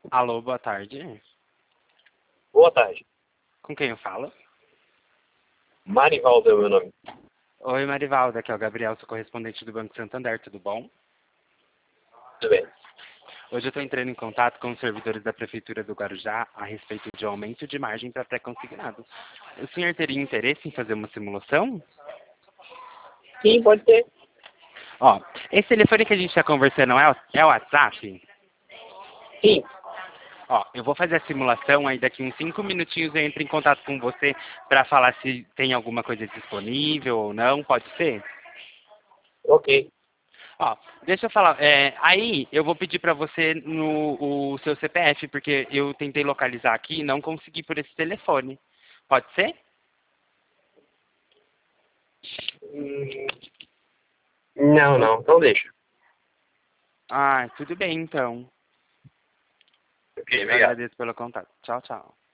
Alô, boa tarde. Boa tarde. Com quem eu falo? Marivaldo é o meu nome. Oi, Marivalda, aqui é o Gabriel, sou correspondente do Banco Santander, tudo bom? Tudo bem. Hoje eu estou entrando em contato com os servidores da Prefeitura do Guarujá a respeito de aumento de margem para pré-consignado. O senhor teria interesse em fazer uma simulação? Sim, pode ser. Ó, esse telefone que a gente está conversando é o WhatsApp? Sim. Ó, eu vou fazer a simulação, aí daqui uns 5 minutinhos eu entro em contato com você para falar se tem alguma coisa disponível ou não, pode ser? Ok. Ó, deixa eu falar, aí eu vou pedir para você o seu CPF, porque eu tentei localizar aqui e não consegui por esse telefone. Pode ser? Hum, não. Então deixa. Ah, tudo bem então. Ok, Eu obrigado. agradeço pelo contato. Tchau, tchau.